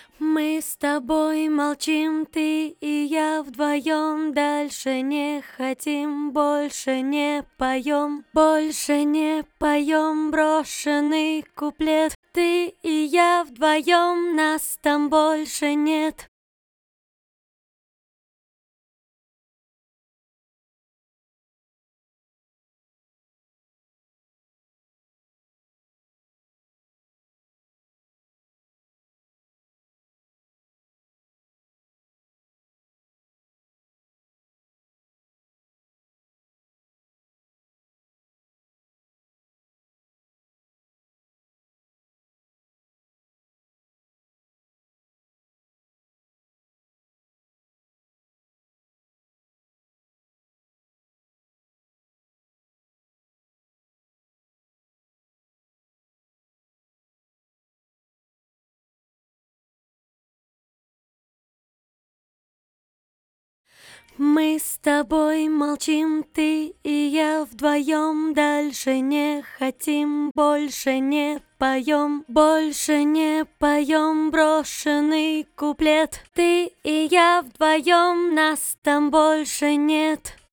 Мы с тобой молчим, ты и я вдвоем. Дальше не хотим, больше не поем. Больше не поем брошенный куплет. Ты и я вдвоем, нас там больше нет. Мы с тобой молчим, ты и я вдвоем. Дальше не хотим, больше не поем. Больше не поем брошенный куплет. Ты и я вдвоем, нас там больше нет.